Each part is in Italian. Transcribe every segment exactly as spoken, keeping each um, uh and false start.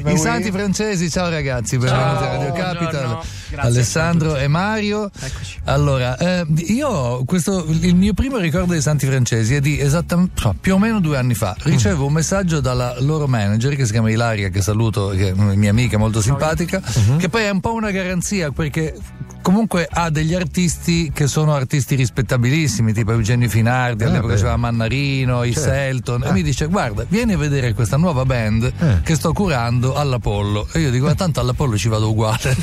I santi francesi, ciao ragazzi, benvenuti a Radio Capital. Alessandro e Mario. Eccoci. Allora, eh, io questo il mio primo ricordo dei santi francesi è di esattamente più o meno due anni fa. Ricevo mm. un messaggio dalla loro manager che si chiama Ilaria, che saluto, che è una mia amica molto simpatica, mm-hmm. che poi è un po' una garanzia perché comunque ha degli artisti che sono artisti rispettabilissimi, tipo Eugenio Finardi, ah, all'epoca c'era Mannarino, i certo. Selton, ah. e mi dice guarda, vieni a vedere questa nuova band eh. che sto curando all'Apollo. E io dico, ma tanto all'Apollo ci vado uguale,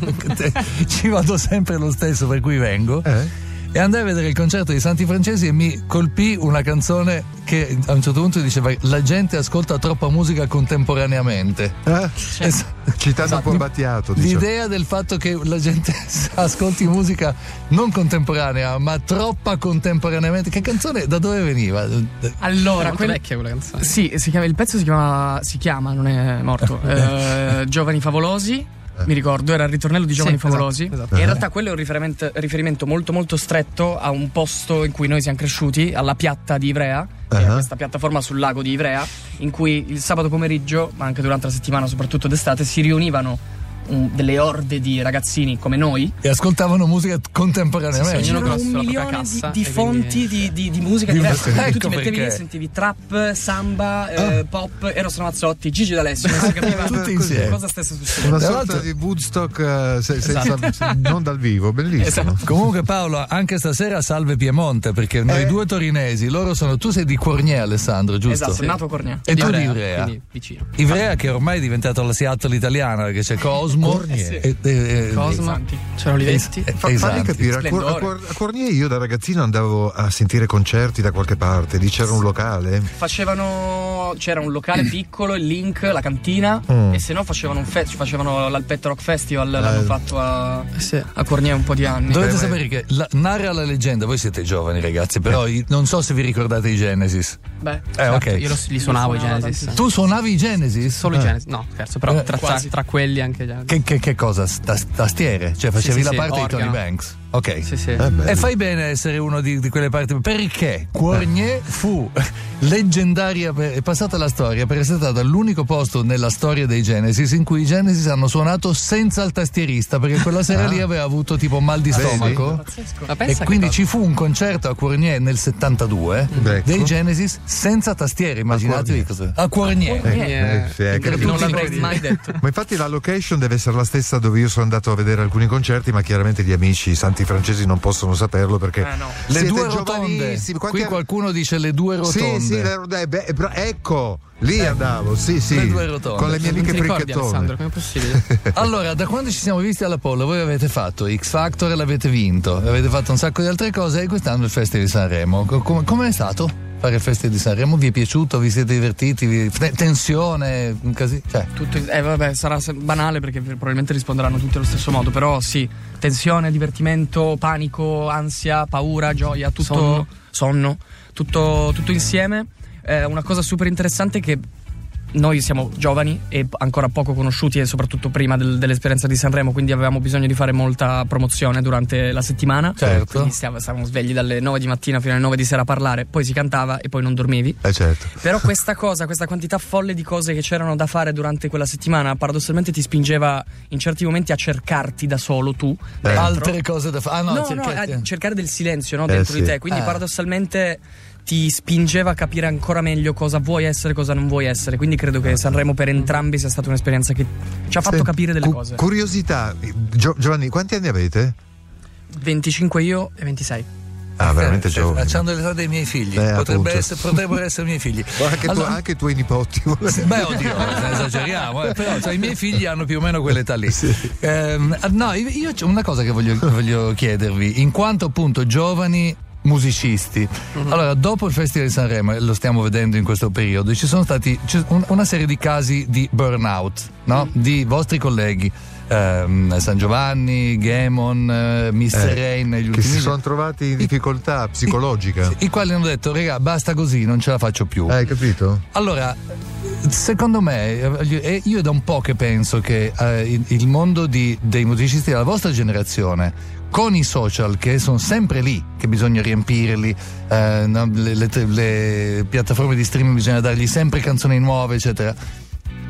ci vado sempre lo stesso, per cui vengo. Eh. E andai a vedere il concerto dei Santi Francesi e mi colpì una canzone che a un certo punto diceva la gente ascolta troppa musica contemporaneamente. Eh? Es- Citando esatto. un po' Battiato, diciamo. L'idea del fatto che la gente ascolti musica non contemporanea ma troppa contemporaneamente, che canzone, da dove veniva? Allora, è quella vecchia quella canzone. Sì, si chiama, il pezzo si chiama si chiama non è morto eh, Giovani Favolosi. Mi ricordo, era il ritornello di Giovani sì, Favolosi. Esatto, esatto. E in realtà quello è un riferimento, riferimento molto molto stretto a un posto in cui noi siamo cresciuti, alla piatta di Ivrea, uh-huh. che è questa piattaforma sul lago di Ivrea, in cui il sabato pomeriggio, ma anche durante la settimana, soprattutto d'estate, si riunivano un, delle orde di ragazzini come noi e ascoltavano musica contemporaneamente. Sì, c'erano un milione cassa, di, di fonti quindi... di, di, di musica diverse. Ecco, tu ti mettevi lì e sentivi trap, samba, ah. eh, pop, Eros Ramazzotti, Gigi D'Alessio, non si capiva tutti insieme cosa stesse succedendo. Una sorta di Woodstock uh, se, esatto. senza, non dal vivo, bellissimo. Esatto. Comunque Paolo, anche stasera salve Piemonte, perché noi eh. due torinesi, loro sono, tu sei di Cornier, Alessandro, giusto? Esatto, sì. Nato a Cornier. E tu di Ivrea. Vicino. Ivrea che ormai è diventato la Seattle italiana, perché c'è Cosmo. Cornier. Eh, sì. eh, eh, Cosmo, c'era Olivetti. Eh, Fa, fammi capire, a, Cor- a, Cor- a Cornier io da ragazzino andavo a sentire concerti da qualche parte, lì c'era un locale. Facevano, c'era un locale piccolo, il Link, la cantina, mm. e se no facevano un fest, facevano l'Alpetta Rock Festival, eh. l'hanno fatto a, sì. a Cornier un po' di anni. Dovete Beh, sapere che la, narra la leggenda, voi siete giovani ragazzi, però eh. non so se vi ricordate i Genesis. Beh, eh, ok. Io lo, li suonavo i Genesis. Tu suonavi i Genesis? Solo eh. i Genesis, no scherzo, però eh, tra, tra, tra quelli anche Genesis. Che, che, che cosa? Tastiere? Cioè facevi sì, la sì, parte sì, di Tony organo. Banks? Ok. Sì, sì. Eh, e fai bene a essere uno di, di quelle parti, perché Cornier fu leggendaria, è passata la storia per essere stata l'unico posto nella storia dei Genesis in cui i Genesis hanno suonato senza il tastierista, perché quella sera ah. lì aveva avuto tipo mal di stomaco. E quindi ci fu un concerto a Cornier nel settantadue ecco. dei Genesis senza tastiere, immaginatevi cosa. A Cornier. Eh, sì, eh, non l'avrei mai detto. Ma infatti la location deve essere la stessa dove io sono andato a vedere alcuni concerti, ma chiaramente gli amici santi francesi non possono saperlo perché eh, no. le due rotonde. Qui qualcuno dice le due rotonde. Sì, sì, le, beh, ecco, lì eh. andavo, sì, sì. Le due rotonde. Con le mie amiche fricchettone. Alessandro, come è possibile? Allora, da quando ci siamo visti all'Apollo, voi avete fatto X Factor e l'avete vinto, avete fatto un sacco di altre cose e quest'anno il Festival di Sanremo. Com- come è stato fare il Festival di Sanremo? Vi è piaciuto? Vi siete divertiti? Vi... Tensione? Così? Cioè. Tutto, eh, vabbè, sarà banale perché probabilmente risponderanno tutti allo stesso modo, però sì, tensione, divertimento, panico, ansia, paura, gioia, tutto sonno, sonno tutto, tutto insieme. Eh, una cosa super interessante è che noi siamo giovani e ancora poco conosciuti e soprattutto prima del, dell'esperienza di Sanremo, quindi avevamo bisogno di fare molta promozione durante la settimana. Certo. Quindi stavamo svegli dalle nove di mattina fino alle nove di sera a parlare, poi si cantava e poi non dormivi. Eh certo. Però questa cosa, questa quantità folle di cose che c'erano da fare durante quella settimana paradossalmente ti spingeva in certi momenti a cercarti da solo tu. Eh. Altre cose da fare. Ah no, no, cercare... no, a cercare del silenzio, no, eh, dentro sì. di te. Quindi eh. paradossalmente ti spingeva a capire ancora meglio cosa vuoi essere, cosa non vuoi essere. Quindi credo che Sanremo per entrambi sia stata un'esperienza che ci ha fatto sì. capire delle Cu- cose. Curiosità, Gio- Giovanni, quanti anni avete? venticinque io e ventisei. Ah, veramente eh, giovane. Facciando l'età dei miei figli. Eh, Potrebbe essere, potrebbero essere i miei figli. Anche, allora, tu, anche i tuoi nipoti. Beh, oddio, esageriamo, eh, però cioè, i miei figli hanno più o meno quell'età lì. Sì. Eh, no, io c'ho una cosa che voglio, voglio chiedervi, in quanto appunto giovani musicisti. Mm-hmm. Allora, dopo il Festival di Sanremo, e lo stiamo vedendo in questo periodo, ci sono stati un, una serie di casi di burnout, no? Mm. Di vostri colleghi. Um, San Giovanni, Gamon, uh, mister Eh, Rain, gli che ultimi si sono trovati in difficoltà I, psicologica. I, I quali hanno detto, raga, basta così, non ce la faccio più. Hai capito? Allora, secondo me, e io è da un po' che penso che eh, il, il mondo di, dei musicisti della vostra generazione, con i social che sono sempre lì, che bisogna riempirli, eh, no, le, le, le piattaforme di streaming bisogna dargli sempre canzoni nuove, eccetera.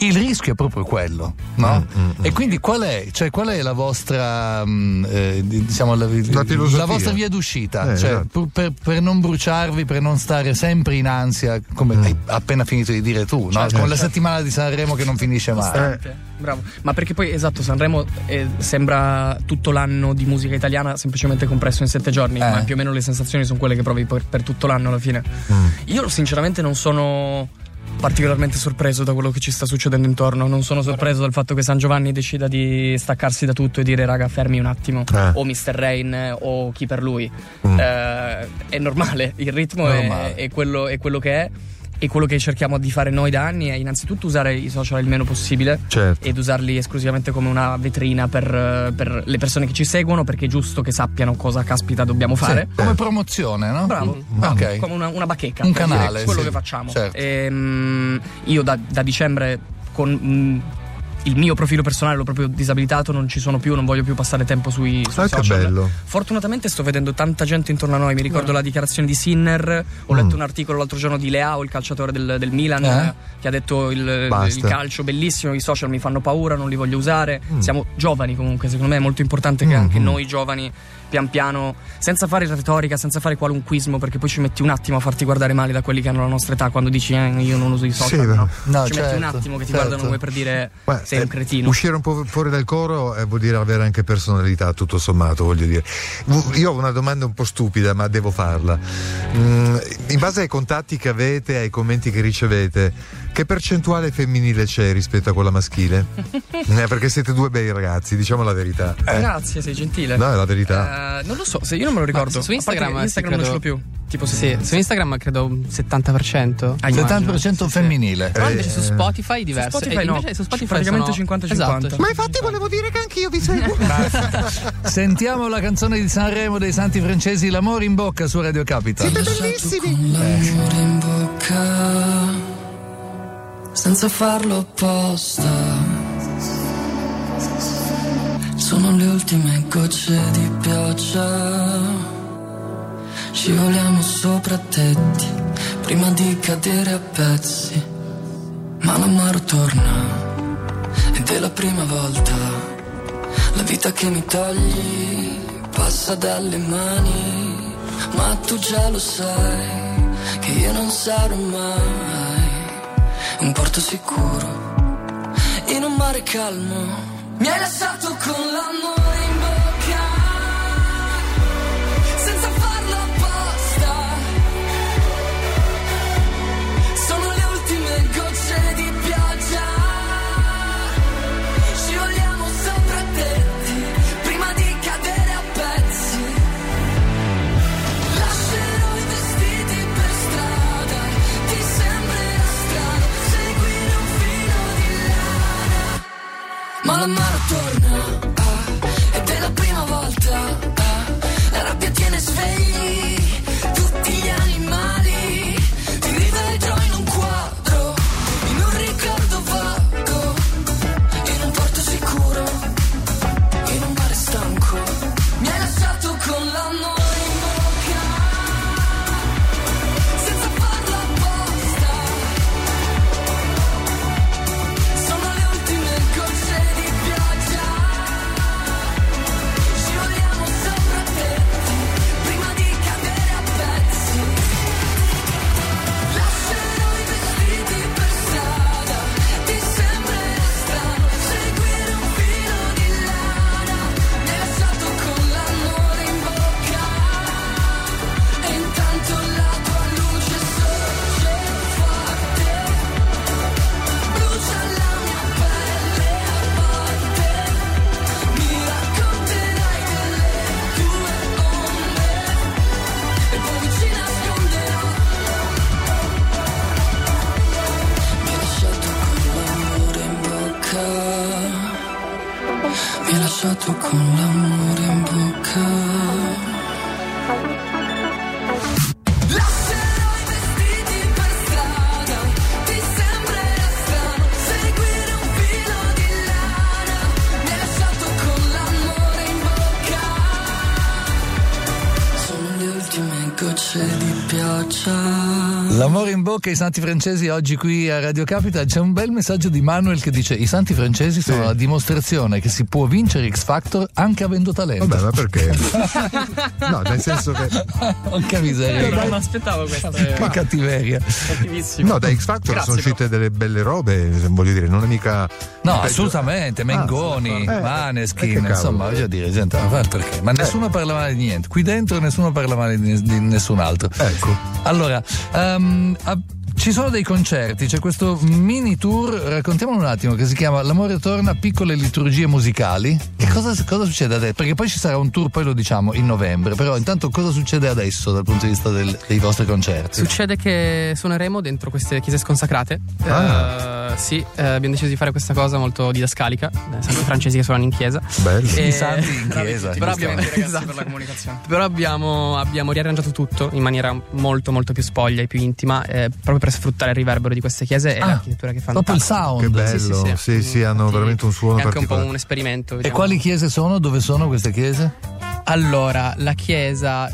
il rischio è proprio quello, no? Mm, mm, e quindi qual è, cioè, qual è la vostra mh, eh, diciamo la, la, la vostra via d'uscita? Eh, cioè, esatto. per, per non bruciarvi, per non stare sempre in ansia, come mm. hai appena finito di dire tu, no? Certo, Con la certo. settimana di Sanremo che non finisce mai. Eh. Bravo, ma perché poi esatto, Sanremo eh, sembra tutto l'anno di musica italiana semplicemente compresso in sette giorni, eh. ma più o meno le sensazioni sono quelle che provi per, per tutto l'anno alla fine. Mm. Io sinceramente non sono particolarmente sorpreso da quello che ci sta succedendo intorno, non sono sorpreso dal fatto che San Giovanni decida di staccarsi da tutto e dire raga fermi un attimo, eh. o mister Rain o chi per lui. Mm. Eh, è normale, il ritmo Normale. È, è, quello, è quello che è. E quello che cerchiamo di fare noi da anni è innanzitutto usare i social il meno possibile, certo. ed usarli esclusivamente come una vetrina per, per le persone che ci seguono, perché è giusto che sappiano cosa caspita dobbiamo fare. Sì, come promozione, no? Bravo, Mm. Ok. come una, una bacheca, Un per canale, dire, quello sì. che facciamo. Certo. E, mm, io da, da dicembre con mm, il mio profilo personale l'ho proprio disabilitato, non ci sono più, non voglio più passare tempo sui, sui Ah, che social. bello. Fortunatamente sto vedendo tanta gente intorno a noi, mi ricordo la dichiarazione di Sinner, ho Mm. letto un articolo l'altro giorno di Leao, il calciatore del, del Milan, Eh? che ha detto il, Basta. il calcio bellissimo, i social mi fanno paura, non li voglio usare. Mm. Siamo giovani comunque, secondo me è molto importante che Mm, anche mm. noi giovani pian piano, senza fare retorica, senza fare qualunquismo, perché poi ci metti un attimo a farti guardare male da quelli che hanno la nostra età quando dici eh, io non uso i social, Sì, no? no, ci certo, metti un attimo che ti certo. guardano come per dire Beh, sei un eh, cretino. Uscire un po' fuori dal coro eh, vuol dire avere anche personalità, tutto sommato, voglio dire. V- Io ho una domanda un po' stupida, ma devo farla. Mm, in base ai contatti che avete, ai commenti che ricevete, che percentuale femminile c'è rispetto a quella maschile? eh, perché siete due bei ragazzi, diciamo la verità. Eh, Grazie, sei gentile. No, è la verità. Eh, non lo so, se io non me lo ricordo. Ma su A parte Instagram che Instagram sì, non ce l'ho credo- più. Tipo Sì, se su Instagram credo un settanta per cento. Ah, settanta per cento femminile. Però Eh, invece su Spotify è diverso. Spotify E no, invece su Spotify praticamente sono- cinquanta cinquanta. Esatto. Ma infatti volevo dire che anch'io vi seguo. Sentiamo la canzone di Sanremo dei Santi Francesi, L'amore in bocca su Radio Capital. Siete bellissimi. L'amore in bocca senza farlo apposta, sono le ultime gocce di pioggia, scivoliamo sopra tetti prima di cadere a pezzi, ma l'amaro torna ed è la prima volta, la vita che mi togli passa dalle mani, ma tu già lo sai che io non sarò mai un porto sicuro in un mare calmo. Mi hai lasciato con l'amore in bocca senza farlo apposta, sono le ultime gocce di pioggia, scivoliamo sopra tetti prima di cadere a pezzi, lascerò i vestiti per strada, ti sembrerà strano seguire un filo di lana, ma l'amaro torna ah, ed è la prima volta ah, la rabbia tiene svegli tutti gli animali, ti rivedrò in un quadro, in un ricordo vago, in un porto sicuro, in un mare stanco. Mi hai lasciato con l'amore in bocca senza farlo apposta, sono le ultime gocce di pioggia, scivoliamo sopra tetti prima di cadere a pezzi, lascerò i vestiti per strada, ti sembrerà strano seguire un filo di lana, mi hai lasciato con l'amore in bocca e intanto la tua luce sorge forte, brucia la mia pelle a volte, mi racconterai delle tue onde e poi mi ci nasconderò. Mi hai lasciato con l'amore in bocca, mi hai lasciato con l'amore in bocca. Lascerò i vestiti per strada, ti sembrerà strano seguire un filo di lana, mi hai lasciato con l'amore in bocca, sono le ultime gocce di pioggia. L'amore in bocca, i santi francesi oggi qui a Radio Capital. C'è un bel messaggio di Manuel che dice: i santi francesi sono sì. la dimostrazione che si può vincere X Factor anche avendo talento. Vabbè, ma perché? No, nel senso che porca miseria, non mi aspettavo questa. Che cattiveria. Cattivissimo. No, da X Factor Grazie, sono uscite delle belle robe, voglio dire, non è mica no, assolutamente, Mengoni, ah, Maneskin, eh, insomma, voglio dire, gente, ma perché? Ma nessuno eh. parla male di niente. Qui dentro nessuno parla male di, di nessun altro. Ecco. Allora, um, a, ci sono dei concerti, c'è questo mini tour, raccontiamolo un attimo, che si chiama L'amore torna, piccole liturgie musicali. Che cosa, cosa succede adesso? Perché poi ci sarà un tour, poi lo diciamo, in novembre, però intanto cosa succede adesso dal punto di vista del, dei vostri concerti? Succede che suoneremo dentro queste chiese sconsacrate. Ah. Uh, sì, uh, abbiamo deciso di fare questa cosa molto didascalica, eh, santi francesi che suonano in chiesa. Bello. I santi in chiesa. Però abbiamo, esatto. per la comunicazione. Però abbiamo, abbiamo riarrangiato tutto in maniera molto molto più spoglia e più intima, eh, proprio per sfruttare il riverbero di queste chiese e ah, l'architettura che fanno. Proprio il sound. Che bello. Sì, sì, sì, sì, sì hanno veramente un suono è anche particolare. un po' un esperimento. E diciamo. quali chiese sono? Dove sono queste chiese? Allora, la chiesa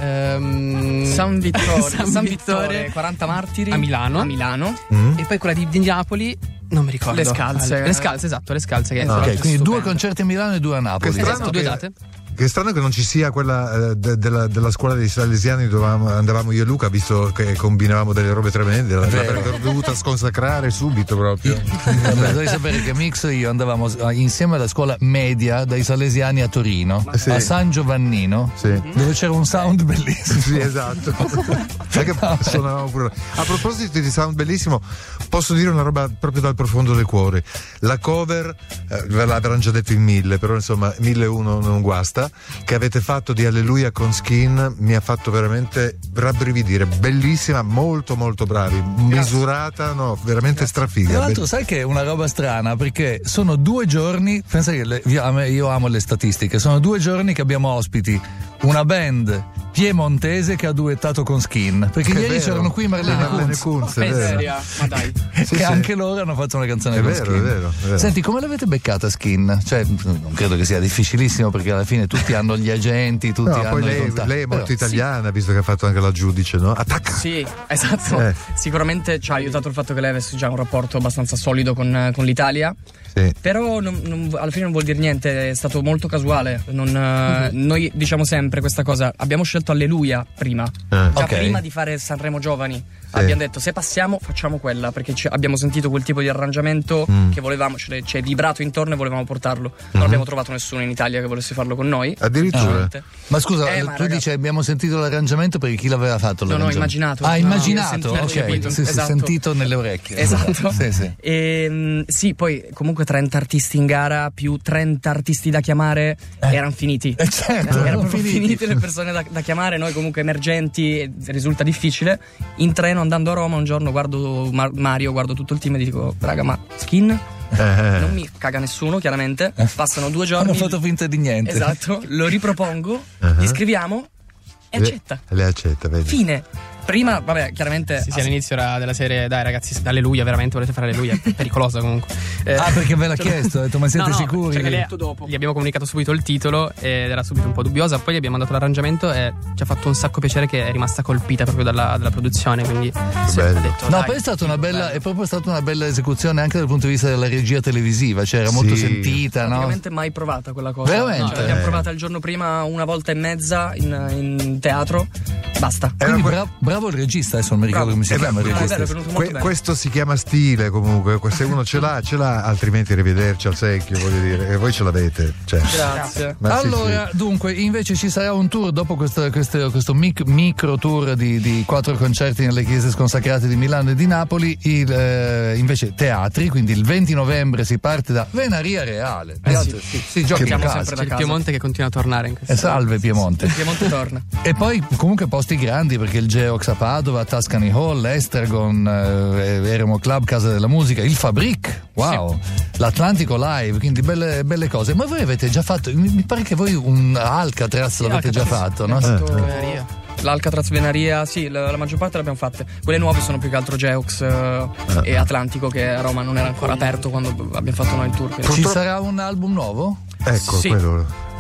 um, San Vittore, San, San Vittore, Vittore, quaranta martiri a Milano, a Milano. Mm. E poi quella di, di Napoli, non mi ricordo. Le Scalze. Le Scalze, esatto, le Scalze che Ah, sono ok, quindi stupende. due concerti a Milano e due a Napoli. Che strano Esatto, due che- date. Che è strano che non ci sia quella eh, de- della, della scuola dei Salesiani dove andavamo io e Luca, visto che combinavamo delle robe tremende, l'avrebbero dovuta sconsacrare subito proprio. Allora, devi sapere che Mix e io andavamo insieme alla scuola media dei Salesiani a Torino, Sì. a San Giovannino, Sì. dove c'era un sound bellissimo. Sì, esatto. Sai che suonavamo pure. A proposito di sound bellissimo, posso dire una roba proprio dal profondo del cuore. La cover, eh, ve l'avranno già detto in mille, però insomma, mille e uno non guasta, che avete fatto di Alleluia con Skin, mi ha fatto veramente rabbrividire. Bellissima, molto molto bravi, misurata, no, veramente strafiga. Tra l'altro, sai che è una roba strana, perché sono due giorni, pensa che le- io amo le statistiche, sono due giorni che abbiamo ospiti una band piemontese che ha duettato con Skin, perché Che ieri vero. c'erano qui Marlene Ah, Marlene Kunz, Kunz, è In vero. seria, ma dai. che Sì, sì. anche loro hanno fatto una canzone È con vero, Skin. è vero, è vero. Senti, come l'avete beccata Skin? Cioè, non credo che sia difficilissimo, perché alla fine tutti hanno gli agenti, tutti No, hanno poi i lei, contatti. lei è molto Però- italiana, visto che ha fatto anche la giudice, no? Attacca! Sì, esatto. Eh. Sicuramente ci ha aiutato il fatto che lei avesse già un rapporto abbastanza solido con, con l'Italia. Sì. Però non- non- alla fine non vuol dire niente, è stato molto casuale. Non, eh, noi diciamo sempre questa cosa: abbiamo scelto Alleluia prima, Eh. già Ok. prima di fare Sanremo Giovani. Abbiamo detto se passiamo facciamo quella, perché ci- abbiamo sentito quel tipo di arrangiamento Mm. che volevamo, ci ci è vibrato intorno e volevamo portarlo. Non abbiamo trovato nessuno in Italia che volesse farlo con noi. Addirittura. Ah. Ma scusa, Eh, ma tu raga- dici abbiamo sentito l'arrangiamento, perché chi l'aveva fatto? No, no, l'arrangiamento? immaginato. Ah, No, immaginato, sentito, ok. capito. Sì, sì, Esatto. sentito nelle orecchie. Esatto. Sì, sì. E, sì, poi comunque trenta artisti in gara più trenta artisti da chiamare Eh. erano finiti. Eh, certo, erano erano proprio finiti. finite le persone da, da chiamare, noi comunque emergenti, e risulta difficile. In treno andando a Roma un giorno guardo Mar- Mario, guardo tutto il team e dico: raga, ma Skin? Eh. Non mi caga nessuno, chiaramente. Passano due giorni. Hanno fatto finta di niente. Esatto, lo ripropongo, Uh-huh. gli scriviamo e Le- accetta. Le accetta, vedi. Fine. Prima, vabbè, chiaramente. Sì, sì, all'inizio era della serie, dai ragazzi, alleluia, veramente volete fare alleluia? È pericolosa comunque. Eh, Ah, perché ve l'ha chiesto? Ha detto, ma siete no, no, sicuri? perché lei- dopo. Gli abbiamo comunicato subito il titolo ed era subito un po' dubbiosa. Poi gli abbiamo mandato l'arrangiamento e ci ha fatto un sacco piacere che è rimasta colpita proprio dalla, dalla produzione. Quindi sì, bello. ha detto, No, dai, poi è stata una bella, bello. è proprio stata una bella esecuzione anche dal punto di vista della regia televisiva, cioè era molto Sì. sentita, no? Praticamente mai provata quella cosa. Veramente? Cioè, l'abbiamo Eh. provata il giorno prima una volta e mezza in, in teatro. Basta. Era Quindi que- bra- bravo il regista, adesso non mi ricordo Bravo. come si Eh beh, chiama il No, è regista. vero, è venuto molto Que- bene. questo si chiama stile comunque, se uno ce l'ha, ce l'ha, altrimenti rivederci al secchio, voglio dire, e voi ce l'avete. Cioè. Grazie. Ma sì, Allora, dunque, invece ci sarà un tour dopo questo, questo, questo mic- micro tour di, di quattro concerti nelle chiese sconsacrate di Milano e di Napoli, il, eh, invece teatri, quindi il venti novembre si parte da Venaria Reale. Teatro, si, si gioca in Siamo casa. sempre C'è il casa. Piemonte che continua a tornare in questo. E salve Piemonte. Piemonte torna. E poi comunque posti grandi, perché il Geox a Padova, Tuscany Hall, Estragon, eh, Eremo Club, Casa della Musica, il Fabric, wow, l'Atlantico Live, quindi belle, belle cose. Ma voi avete già fatto, mi mi pare che voi un Alcatraz l'avete già fatto, no? Fatto L'Alcatraz Venaria, sì, la, la maggior parte l'abbiamo fatte. Quelle nuove sono più che altro Geox eh, e Atlantico, che a Roma non era ancora aperto quando abbiamo fatto noi il tour. quindi- Ci sarà un album nuovo? Ecco, Sì. quello.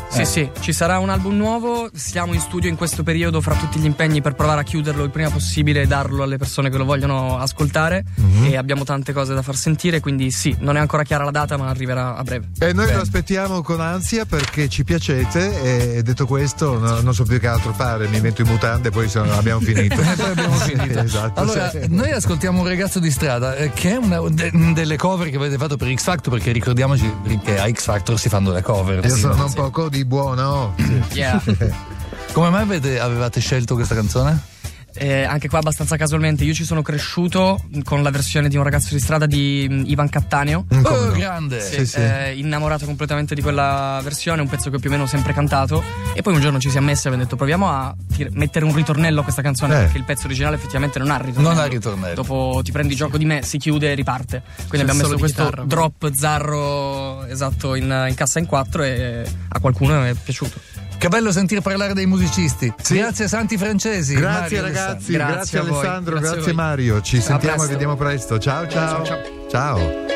Sì, Eh. sì, ci sarà un album nuovo, siamo in studio in questo periodo fra tutti gli impegni per provare a chiuderlo il prima possibile e darlo alle persone che lo vogliono ascoltare, e abbiamo tante cose da far sentire, quindi sì, non è ancora chiara la data ma arriverà a breve. E noi Bene. lo aspettiamo con ansia perché ci piacete, e detto questo no- non so più che altro fare, mi metto in mutande e poi sono- abbiamo finito. E poi abbiamo finito. Esatto, Allora, sì. noi ascoltiamo Un ragazzo di strada, eh, che è una de- delle cover che avete fatto per X Factor, perché ricordiamoci che a X Factor si fanno le cover. Io Sì, sono un sì. poco di buono. Sì. Yeah. Come mai avete, avevate scelto questa canzone? Eh, anche qua abbastanza casualmente, io ci sono cresciuto con la versione di Un ragazzo di strada di mm, Ivan Cattaneo. Mm, come Oh, no. grande! Sì, sì. Eh, innamorato completamente di quella versione, un pezzo che ho più o meno sempre cantato, e poi un giorno ci siamo messi e abbiamo detto proviamo a tir- mettere un ritornello a questa canzone, Eh. perché il pezzo originale effettivamente non ha ritornello. Non ha ritornello. Dopo Ti prendi gioco di me, si chiude e riparte, quindi abbiamo solo messo di questo chitarra. drop zarro esatto in, in cassa in quattro, e a qualcuno è piaciuto. Che bello sentire parlare dei musicisti. Sì. Grazie Santi Francesi. Grazie Mario ragazzi, Alessandro. grazie, Grazie a voi. Alessandro, Grazie grazie, a voi. Mario. Ci sentiamo e presto. vediamo presto. Ciao ciao. Ciao, Ciao.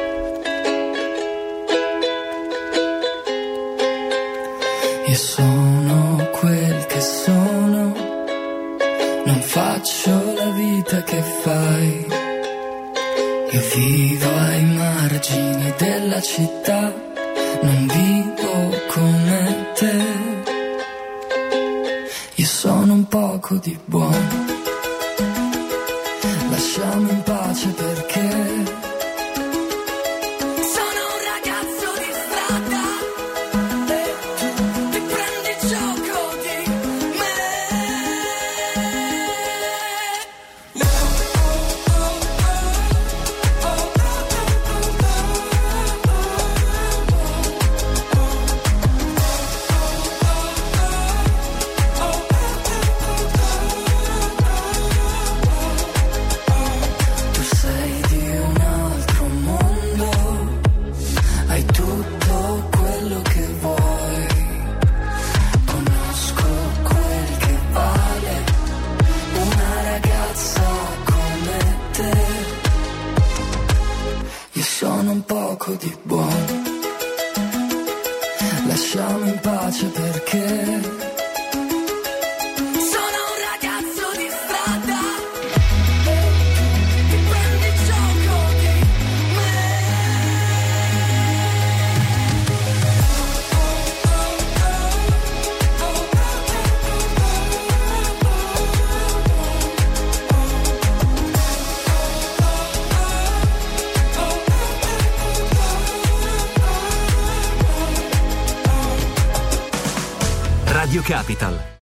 Io sono quel che sono, non faccio la vita che fai. Io vivo ai margini della città, non vivo come te. Io sono un poco di buono, lasciami in pace perché sono un ragazzo di strada e tu ti prendi gioco di me. Tu sei di un altro mondo, hai tutto quello che vuoi. Conosco quel che vale una ragazza come te. Io sono un poco di buono, lasciami in pace perché sono un ragazzo di strada e tu ti prendi gioco di me. Radio Capital.